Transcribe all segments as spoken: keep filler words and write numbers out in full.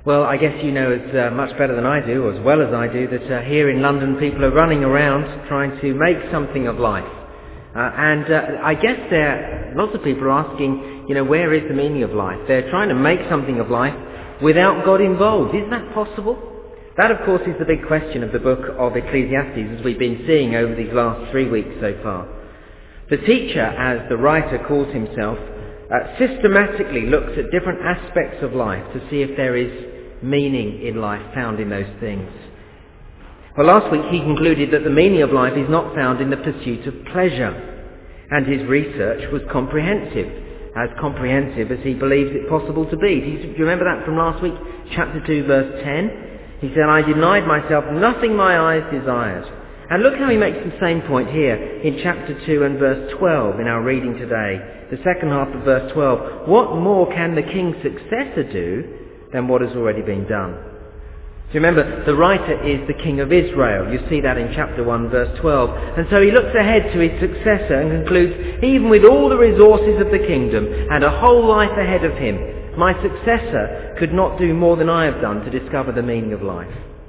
Well, I guess you know as uh, much better than I do, or as well as I do, that uh, here in London people are running around trying to make something of life. Uh, and uh, I guess there, lots of people are asking, you know, where is the meaning of life? They're trying to make something of life without God involved. Is that possible? That, of course, is the big question of the book of Ecclesiastes, as we've been seeing over these last three weeks so far. The teacher, as the writer calls himself, uh, systematically looks at different aspects of life to see if there is meaning in life found in those things. Well, last week he concluded that the meaning of life is not found in the pursuit of pleasure, and his research was comprehensive, as comprehensive as he believes it possible to be. Do you, do you remember that from last week? Chapter two, verse ten. He said, I denied myself nothing my eyes desired. And look how he makes the same point here in chapter two and verse twelve in our reading today. The second half of verse twelve. What more can the king's successor do than what has already been done? Do you remember, the writer is the king of Israel. You see that in chapter one, verse twelve. And so he looks ahead to his successor and concludes, even with all the resources of the kingdom and a whole life ahead of him, my successor could not do more than I have done to discover the meaning of life.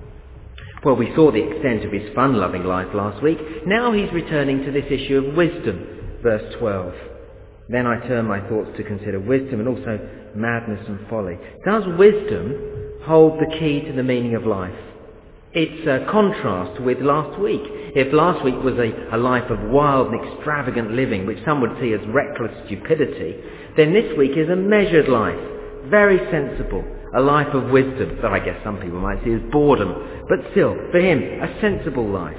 Well, we saw the extent of his fun-loving life last week. Now he's returning to this issue of wisdom, verse twelve. Then I turn my thoughts to consider wisdom and also madness and folly. Does wisdom hold the key to the meaning of life? It's a contrast with last week. If last week was a, a life of wild and extravagant living, which some would see as reckless stupidity, then this week is a measured life, very sensible, a life of wisdom that I guess some people might see as boredom, but still, for him, a sensible life.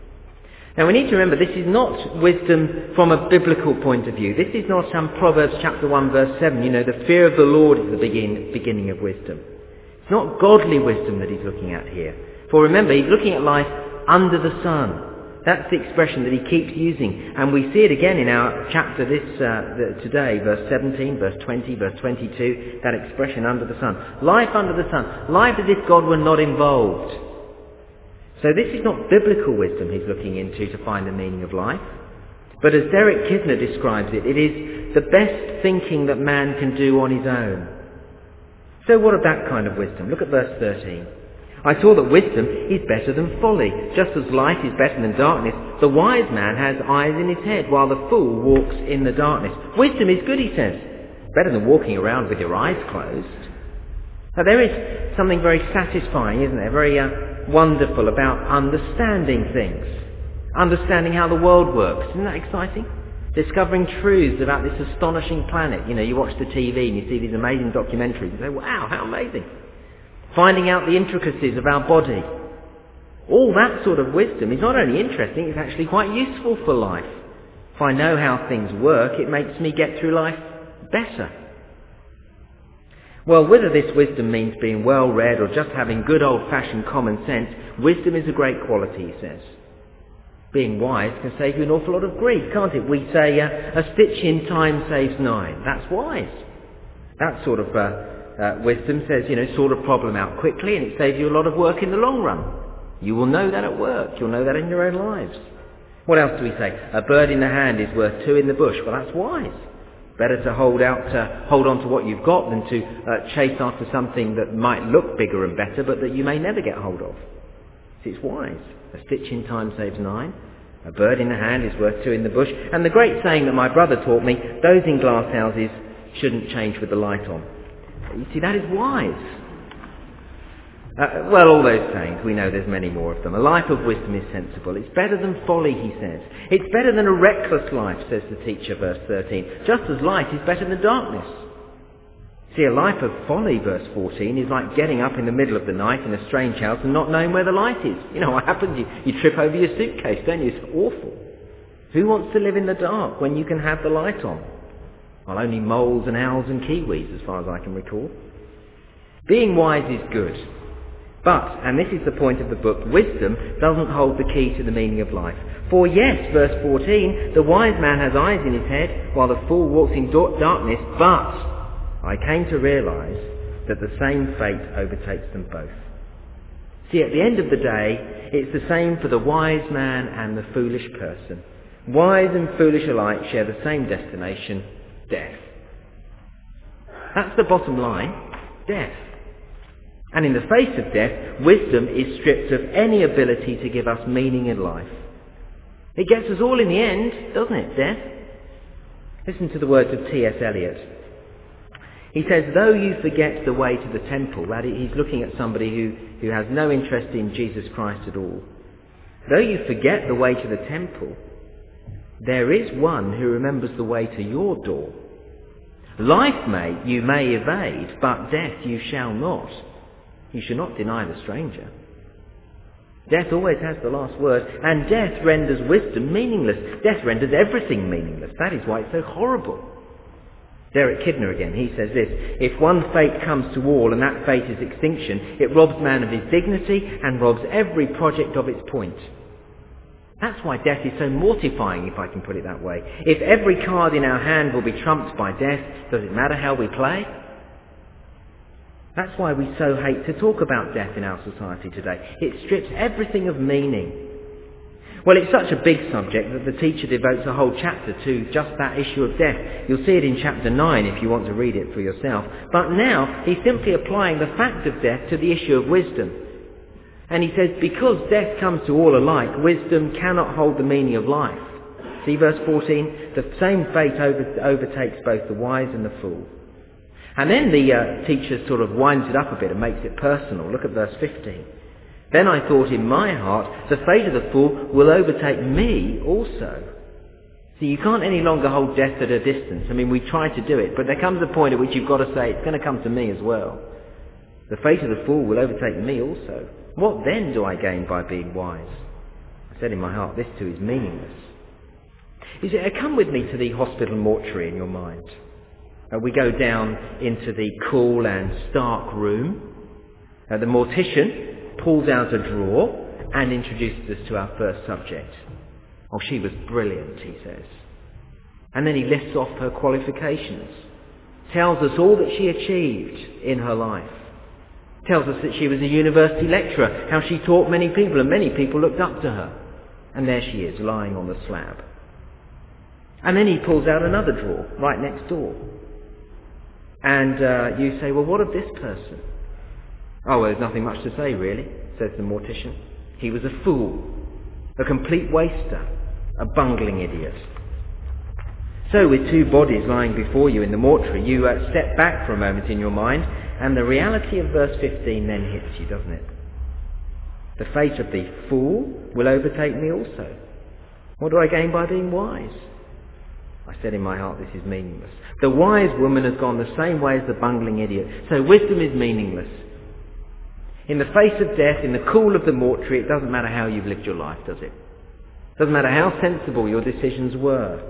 Now we need to remember this is not wisdom from a biblical point of view. This is not some Proverbs chapter one verse seven, you know, the fear of the Lord is the begin, beginning of wisdom. It's not godly wisdom that he's looking at here. For remember, he's looking at life under the sun. That's the expression that he keeps using. And we see it again in our chapter this uh, the, today, verse seventeen, verse twenty, verse twenty-two, that expression under the sun. Life under the sun. Life as if God were not involved. So this is not biblical wisdom he's looking into to find the meaning of life. But as Derek Kidner describes it, it is the best thinking that man can do on his own. So what of that kind of wisdom? Look at verse thirteen. I saw that wisdom is better than folly. Just as light is better than darkness, the wise man has eyes in his head, while the fool walks in the darkness. Wisdom is good, he says. Better than walking around with your eyes closed. Now there is something very satisfying, isn't there? Very uh, wonderful about understanding things. Understanding how the world works. Isn't that exciting? Discovering truths about this astonishing planet. You know, you watch the T V and you see these amazing documentaries and say, wow, how amazing. Finding out the intricacies of our body. All that sort of wisdom is not only interesting, it's actually quite useful for life. If I know how things work, it makes me get through life better. Well, whether this wisdom means being well read or just having good old-fashioned common sense, wisdom is a great quality, he says. Being wise can save you an awful lot of grief, can't it? We say, uh, a stitch in time saves nine. That's wise. That sort of uh, uh, wisdom says, you know, sort a problem out quickly and it saves you a lot of work in the long run. You will know that at work. You'll know that in your own lives. What else do we say? A bird in the hand is worth two in the bush. Well, that's wise. Better to hold out, uh, hold on to what you've got than to uh, chase after something that might look bigger and better, but that you may never get hold of. So it's wise. A stitch in time saves nine. A bird in the hand is worth two in the bush. And the great saying that my brother taught me, those in glass houses shouldn't change with the light on. You see, that is wise. Uh, well, all those sayings, we know there's many more of them. A life of wisdom is sensible. It's better than folly, he says. It's better than a reckless life, says the teacher, verse thirteen. Just as light is better than darkness. See, a life of folly, verse fourteen, is like getting up in the middle of the night in a strange house and not knowing where the light is. You know what happens? You, you trip over your suitcase, don't you? It's awful. Who wants to live in the dark when you can have the light on? Well, only moles and owls and kiwis, as far as I can recall. Being wise is good. But, and this is the point of the book, wisdom doesn't hold the key to the meaning of life. For yes, verse fourteen, the wise man has eyes in his head, while the fool walks in darkness, but I came to realise that the same fate overtakes them both. See, at the end of the day, it's the same for the wise man and the foolish person. Wise and foolish alike share the same destination, death. That's the bottom line, death. And in the face of death, wisdom is stripped of any ability to give us meaning in life. It gets us all in the end, doesn't it, death? Listen to the words of T S Eliot. He says, though you forget the way to the temple, that he's looking at somebody who, who has no interest in Jesus Christ at all. Though you forget the way to the temple, there is one who remembers the way to your door. Life may, you may evade, but death you shall not. You shall not deny the stranger. Death always has the last word, and death renders wisdom meaningless. Death renders everything meaningless. That is why it's so horrible. Derek Kidner again, he says this: if one fate comes to all and that fate is extinction, it robs man of his dignity and robs every project of its point. That's why death is so mortifying, if I can put it that way. If every card in our hand will be trumped by death, does it matter how we play? That's why we so hate to talk about death in our society today. It strips everything of meaning. Well, it's such a big subject that the teacher devotes a whole chapter to just that issue of death. You'll see it in chapter nine if you want to read it for yourself. But now he's simply applying the fact of death to the issue of wisdom. And he says, because death comes to all alike, wisdom cannot hold the meaning of life. See verse fourteen, the same fate over, overtakes both the wise and the fool. And then the uh, teacher sort of winds it up a bit and makes it personal. Look at verse fifteen. Then I thought in my heart, the fate of the fool will overtake me also. See, you can't any longer hold death at a distance. I mean, we try to do it, but there comes a point at which you've got to say, it's going to come to me as well. The fate of the fool will overtake me also. What then do I gain by being wise? I said in my heart, this too is meaningless. You see, come with me to the hospital mortuary in your mind. Uh, we go down into the cool and stark room. Uh, the mortician pulls out a drawer and introduces us to our first subject. Oh, she was brilliant, he says. And then he lists off her qualifications, tells us all that she achieved in her life, tells us that she was a university lecturer, how she taught many people and many people looked up to her. And there she is, lying on the slab. And then he pulls out another drawer right next door. And uh, you say, well, what of this person? Oh, well, there's nothing much to say, really, says the mortician. He was a fool, a complete waster, a bungling idiot. So with two bodies lying before you in the mortuary, you uh, step back for a moment in your mind, and the reality of verse fifteen then hits you, doesn't it? The fate of the fool will overtake me also. What do I gain by being wise? I said in my heart, this is meaningless. The wise woman has gone the same way as the bungling idiot, so wisdom is meaningless. In the face of death, in the cool of the mortuary, it doesn't matter how you've lived your life, does it? It doesn't matter how sensible your decisions were.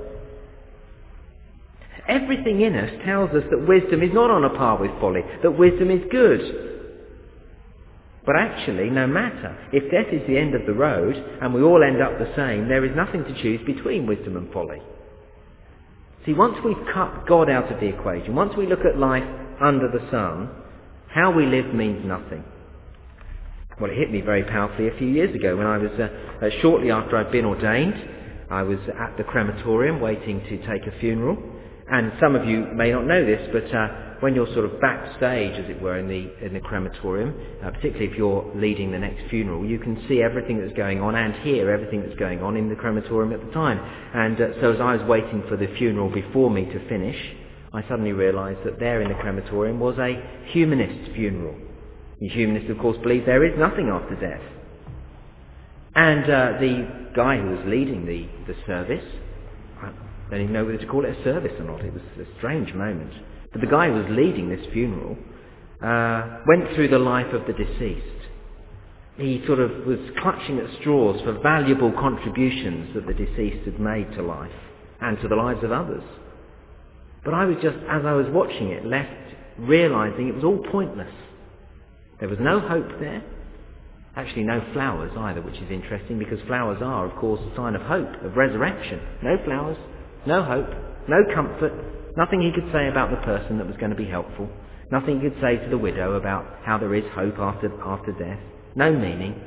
Everything in us tells us that wisdom is not on a par with folly, that wisdom is good. But actually, no matter, if death is the end of the road and we all end up the same, there is nothing to choose between wisdom and folly. See, once we've cut God out of the equation, once we look at life under the sun, how we live means nothing. Well, it hit me very powerfully a few years ago when I was, uh, uh, shortly after I'd been ordained, I was at the crematorium waiting to take a funeral. And some of you may not know this, but uh, when you're sort of backstage, as it were, in the in the crematorium, uh, particularly if you're leading the next funeral, you can see everything that's going on and hear everything that's going on in the crematorium at the time. And uh, so as I was waiting for the funeral before me to finish, I suddenly realised that there in the crematorium was a humanist funeral. The humanists, of course, believe there is nothing after death. And uh, the guy who was leading the, the service, I don't even know whether to call it a service or not, it was a strange moment, but the guy who was leading this funeral uh, went through the life of the deceased. He sort of was clutching at straws for valuable contributions that the deceased had made to life and to the lives of others. But I was just, as I was watching it, left realising it was all pointless. There was no hope there. Actually, no flowers either, which is interesting because flowers are, of course, a sign of hope, of resurrection. No flowers, no hope, no comfort, nothing he could say about the person that was going to be helpful, nothing he could say to the widow about how there is hope after, after death, no meaning.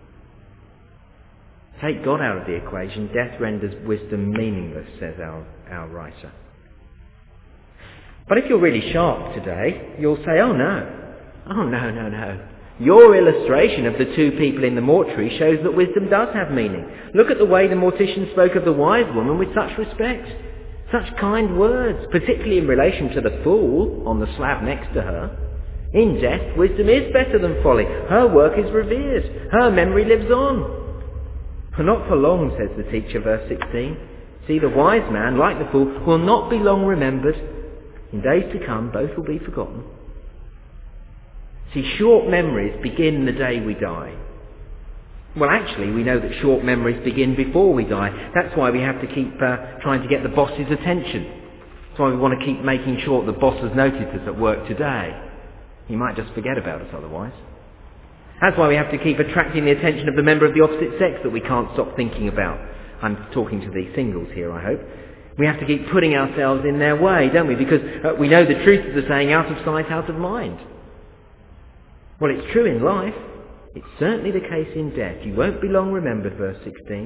Take God out of the equation, death renders wisdom meaningless, says our, our writer. But if you're really sharp today, you'll say, oh no, Oh, no, no, no. Your illustration of the two people in the mortuary shows that wisdom does have meaning. Look at the way the mortician spoke of the wise woman with such respect. Such kind words, particularly in relation to the fool on the slab next to her. In death, wisdom is better than folly. Her work is revered. Her memory lives on. For not for long, says the teacher, verse sixteen. See, the wise man, like the fool, will not be long remembered. In days to come, both will be forgotten. See, short memories begin the day we die. Well, actually, we know that short memories begin before we die. That's why we have to keep uh, trying to get the boss's attention. That's why we want to keep making sure the boss has noticed us at work today. He might just forget about us otherwise. That's why we have to keep attracting the attention of the member of the opposite sex that we can't stop thinking about. I'm talking to the singles here, I hope. We have to keep putting ourselves in their way, don't we? Because uh, we know the truth of the saying, out of sight, out of mind. Well, it's true in life. It's certainly the case in death. You won't be long remembered, verse sixteen.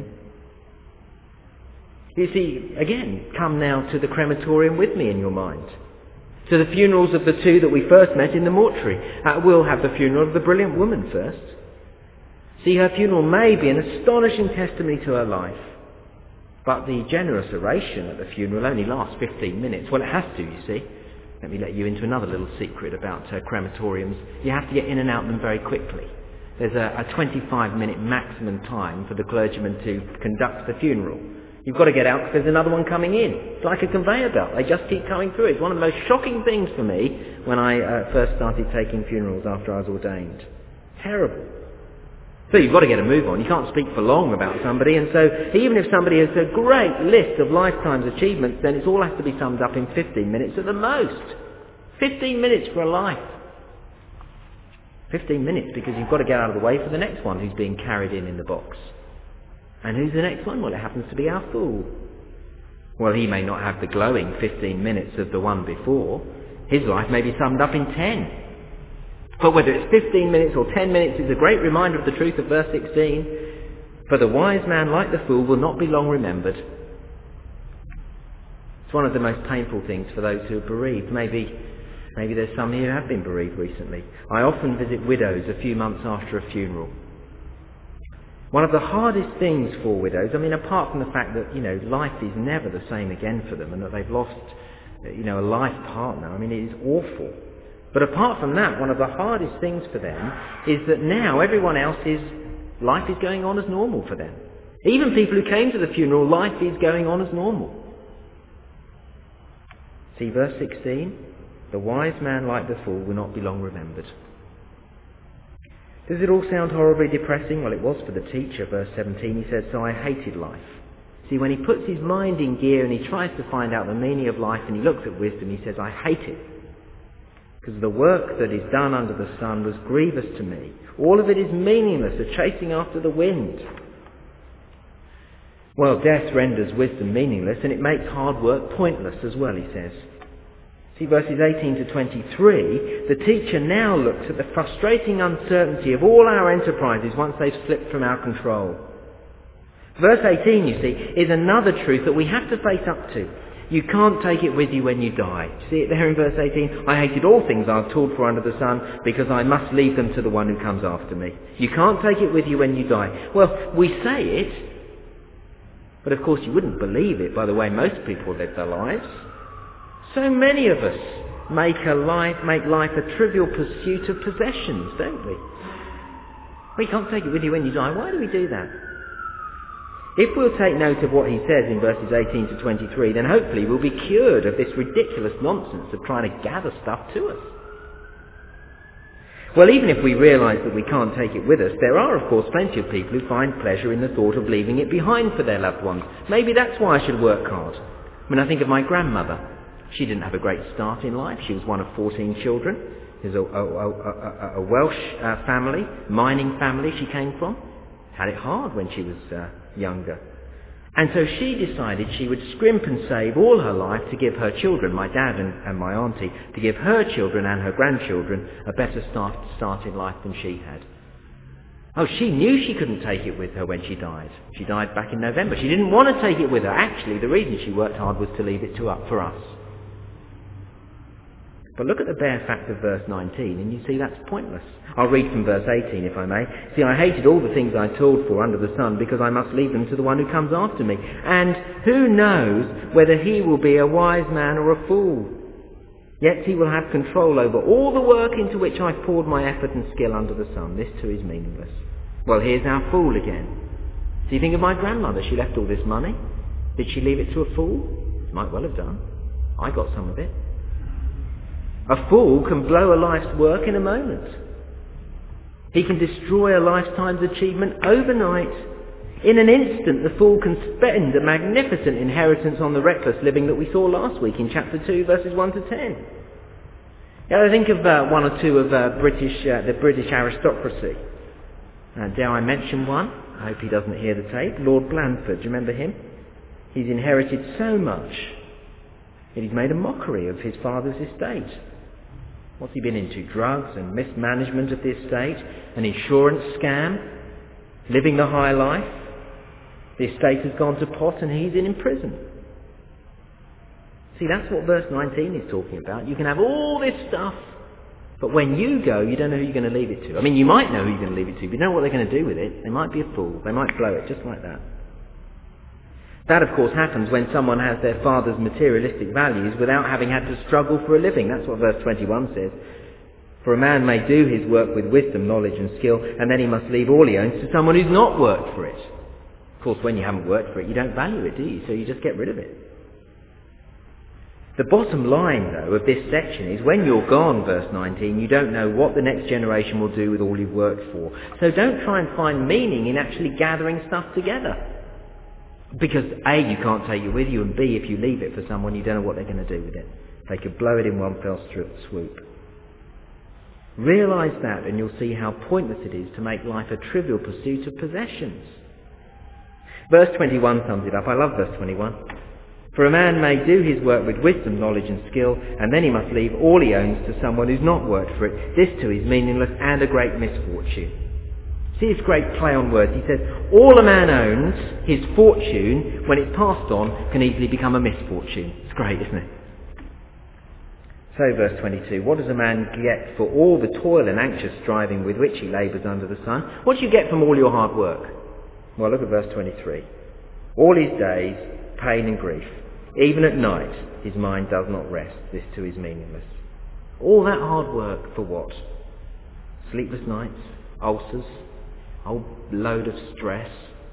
You see, again, come now to the crematorium with me in your mind. To the funerals of the two that we first met in the mortuary. Uh, we'll have the funeral of the brilliant woman first. See, her funeral may be an astonishing testimony to her life. But the generous oration at the funeral only lasts fifteen minutes. Well, it has to, you see. Let me let you into another little secret about uh, crematoriums. You have to get in and out of them very quickly. There's a, a twenty-five minute maximum time for the clergyman to conduct the funeral. You've got to get out because there's another one coming in. It's like a conveyor belt. They just keep coming through. It's one of the most shocking things for me when I uh, first started taking funerals after I was ordained. Terrible. So you've got to get a move on. You can't speak for long about somebody, and so even if somebody has a great list of lifetime's achievements, then it all has to be summed up in fifteen minutes at the most. fifteen minutes for a life. fifteen minutes because you've got to get out of the way for the next one who's being carried in in the box. And who's the next one? Well, it happens to be our fool. Well, he may not have the glowing fifteen minutes of the one before. His life may be summed up in ten. But whether it's fifteen minutes or ten minutes is a great reminder of the truth of verse sixteen. For the wise man, like the fool, will not be long remembered. It's one of the most painful things for those who are bereaved. Maybe, maybe there's some here who have been bereaved recently. I often visit widows a few months after a funeral. One of the hardest things for widows, I mean, apart from the fact that, you know, life is never the same again for them and that they've lost, you know, a life partner, I mean, it is awful. But apart from that, one of the hardest things for them is that now everyone else's life is going on as normal for them. Even people who came to the funeral, life is going on as normal. See verse sixteen? The wise man, like the fool, will not be long remembered. Does it all sound horribly depressing? Well, it was for the teacher. Verse seventeen, he says, so I hated life. See, when he puts his mind in gear and he tries to find out the meaning of life and he looks at wisdom, he says, I hate it. Because the work that is done under the sun was grievous to me. All of it is meaningless, a chasing after the wind. Well, death renders wisdom meaningless, and it makes hard work pointless as well, he says. See, verses eighteen to twenty-three, the teacher now looks at the frustrating uncertainty of all our enterprises once they've slipped from our control. Verse eighteen, you see, is another truth that we have to face up to. You can't take it with you when you die. See it there in verse eighteen? I hated all things I was told for under the sun, because I must leave them to the one who comes after me. You can't take it with you when you die. Well, we say it, but of course you wouldn't believe it by the way most people live their lives. So many of us make a life, make life a trivial pursuit of possessions, don't we? We can't take it with you when you die. Why do we do that? If we'll take note of what he says in verses eighteen to twenty-three, then hopefully we'll be cured of this ridiculous nonsense of trying to gather stuff to us. Well, even if we realise that we can't take it with us, there are, of course, plenty of people who find pleasure in the thought of leaving it behind for their loved ones. Maybe that's why I should work hard. When I think of my grandmother, she didn't have a great start in life. She was one of fourteen children. There's a, a, a, a, a Welsh uh, family, mining family she came from. Had it hard when she was uh, younger. And so she decided she would scrimp and save all her life to give her children, my dad and, and my auntie, to give her children and her grandchildren a better start, start in life than she had. Oh, she knew she couldn't take it with her when she died. She died back in November. She didn't want to take it with her. Actually, the reason she worked hard was to leave it to up for us. But look at the bare fact of verse nineteen and you see that's pointless. I'll read from verse eighteen if I may. See, I hated all the things I toiled for under the sun because I must leave them to the one who comes after me. And who knows whether he will be a wise man or a fool? Yet he will have control over all the work into which I've poured my effort and skill under the sun. This too is meaningless. Well, here's our fool again. Do you think of my grandmother? She left all this money. Did she leave it to a fool? Might well have done. I got some of it. A fool can blow a life's work in a moment. He can destroy a lifetime's achievement overnight. In an instant, the fool can spend a magnificent inheritance on the reckless living that we saw last week in chapter two, verses one to ten. Now, I think of uh, one or two of uh, British, uh, the British aristocracy. Uh, dare I mention one? I hope he doesn't hear the tape. Lord Blandford, do you remember him? He's inherited so much that he's made a mockery of his father's estate. What's he been into? Drugs and mismanagement of the estate, an insurance scam, living the high life. The estate has gone to pot and he's in prison. See, that's what verse nineteen is talking about. You can have all this stuff, but when you go, you don't know who you're going to leave it to. I mean, you might know who you're going to leave it to, but you know what they're going to do with it. They might be a fool. They might blow it just like that. That, of course, happens when someone has their father's materialistic values without having had to struggle for a living. That's what verse twenty-one says. For a man may do his work with wisdom, knowledge and skill, and then he must leave all he owns to someone who's not worked for it. Of course, when you haven't worked for it, you don't value it, do you? So you just get rid of it. The bottom line, though, of this section is when you're gone, verse nineteen, you don't know what the next generation will do with all you've worked for. So don't try and find meaning in actually gathering stuff together. Because A, you can't take it with you, and B, if you leave it for someone, you don't know what they're going to do with it. They could blow it in one fell swoop. Realise that and you'll see how pointless it is to make life a trivial pursuit of possessions. Verse twenty-one sums it up. I love verse twenty-one. For a man may do his work with wisdom, knowledge and skill, and then he must leave all he owns to someone who's not worked for it. This too is meaningless and a great misfortune. See his great play on words. He says, all a man owns, his fortune, when it's passed on, can easily become a misfortune. It's great, isn't it? So verse twenty-two, what does a man get for all the toil and anxious striving with which he labours under the sun? What do you get from all your hard work? Well, look at verse twenty-three. All his days, pain and grief. Even at night, his mind does not rest. This too is meaningless. All that hard work for what? Sleepless nights, ulcers, a whole load of stress.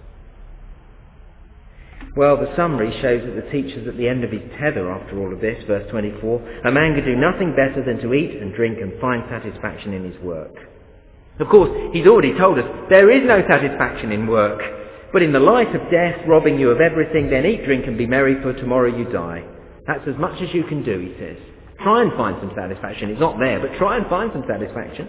Well, the summary shows that the teacher's at the end of his tether after all of this, verse twenty-four. A man can do nothing better than to eat and drink and find satisfaction in his work. Of course, he's already told us there is no satisfaction in work. But in the light of death robbing you of everything, then eat, drink and be merry, for tomorrow you die. That's as much as you can do, he says. Try and find some satisfaction. It's not there, but try and find some satisfaction.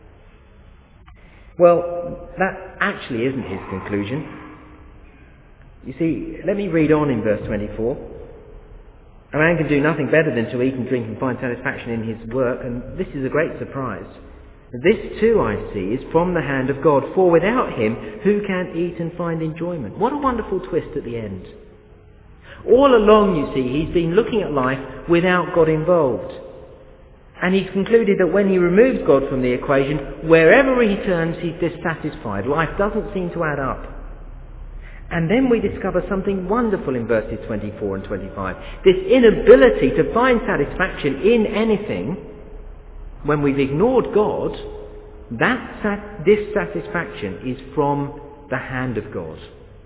Well, that actually isn't his conclusion. You see, let me read on in verse twenty-four. A man can do nothing better than to eat and drink and find satisfaction in his work, and this is a great surprise. This too, I see, is from the hand of God, for without him, who can eat and find enjoyment? What a wonderful twist at the end. All along, you see, he's been looking at life without God involved. And he's concluded that when he removes God from the equation, wherever he turns, he's dissatisfied. Life doesn't seem to add up. And then we discover something wonderful in verses twenty-four and twenty-five. This inability to find satisfaction in anything, when we've ignored God, that sat- dissatisfaction is from the hand of God.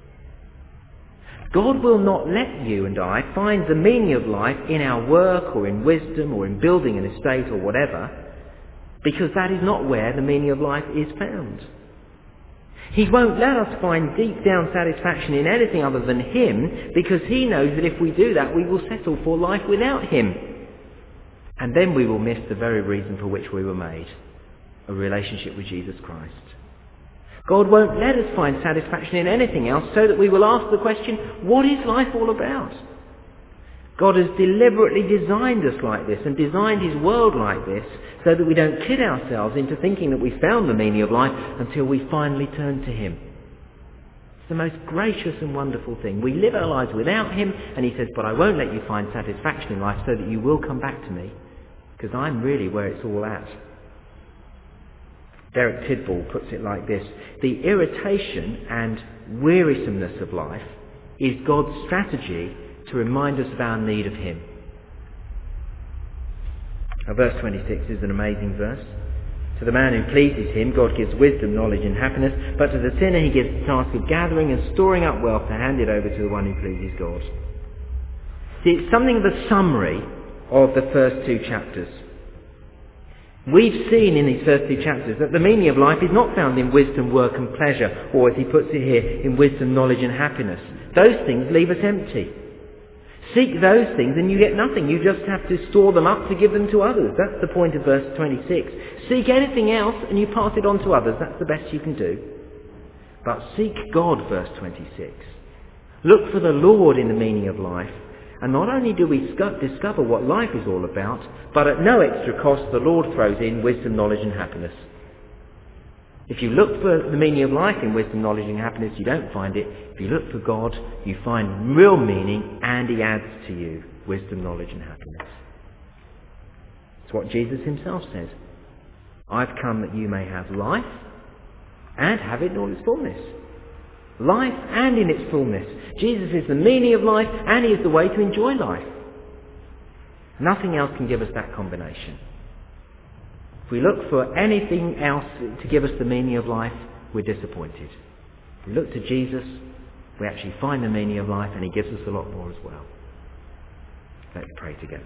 God will not let you and I find the meaning of life in our work or in wisdom or in building an estate or whatever, because that is not where the meaning of life is found. He won't let us find deep down satisfaction in anything other than him, because he knows that if we do that, we will settle for life without him. And then we will miss the very reason for which we were made, a relationship with Jesus Christ. God won't let us find satisfaction in anything else, so that we will ask the question, what is life all about? God has deliberately designed us like this and designed his world like this so that we don't kid ourselves into thinking that we found the meaning of life until we finally turn to him. It's the most gracious and wonderful thing. We live our lives without him, and he says, but I won't let you find satisfaction in life so that you will come back to me, because I'm really where it's all at. Derek Tidball puts it like this: the irritation and wearisomeness of life is God's strategy to remind us of our need of him. Now, verse twenty-six is an amazing verse. To the man who pleases him, God gives wisdom, knowledge and happiness, but to the sinner he gives the task of gathering and storing up wealth to hand it over to the one who pleases God. See, it's something of a summary of the first two chapters. We've seen in these first two chapters that the meaning of life is not found in wisdom, work and pleasure, or as he puts it here, in wisdom, knowledge and happiness. Those things leave us empty. Seek those things and you get nothing. You just have to store them up to give them to others. That's the point of verse twenty-six. Seek anything else and you pass it on to others. That's the best you can do. But seek God, verse twenty-six. Look for the Lord in the meaning of life. And not only do we discover what life is all about, but at no extra cost the Lord throws in wisdom, knowledge and happiness. If you look for the meaning of life in wisdom, knowledge and happiness, you don't find it. If you look for God, you find real meaning, and he adds to you wisdom, knowledge and happiness. It's what Jesus himself said. I've come that you may have life and have it in all its fullness. Life and in its fullness. Jesus is the meaning of life and he is the way to enjoy life. Nothing else can give us that combination. If we look for anything else to give us the meaning of life, we're disappointed. If we look to Jesus, we actually find the meaning of life and he gives us a lot more as well. Let's pray together.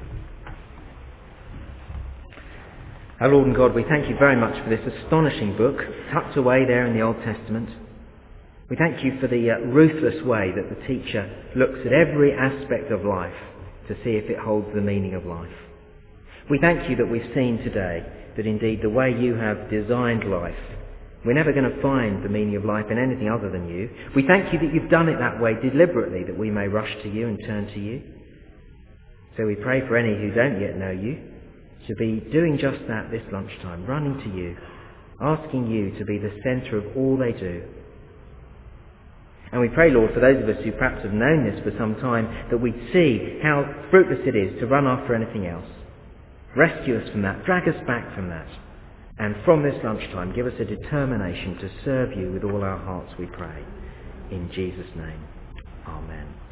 Our Lord and God, we thank you very much for this astonishing book tucked away there in the Old Testament. We thank you for the uh, ruthless way that the teacher looks at every aspect of life to see if it holds the meaning of life. We thank you that we've seen today that indeed the way you have designed life, we're never going to find the meaning of life in anything other than you. We thank you that you've done it that way deliberately, that we may rush to you and turn to you. So we pray for any who don't yet know you to be doing just that this lunchtime, running to you, asking you to be the centre of all they do. And we pray, Lord, for those of us who perhaps have known this for some time, that we'd see how fruitless it is to run after anything else. Rescue us from that, drag us back from that, and from this lunchtime give us a determination to serve you with all our hearts, we pray. In Jesus' name, amen.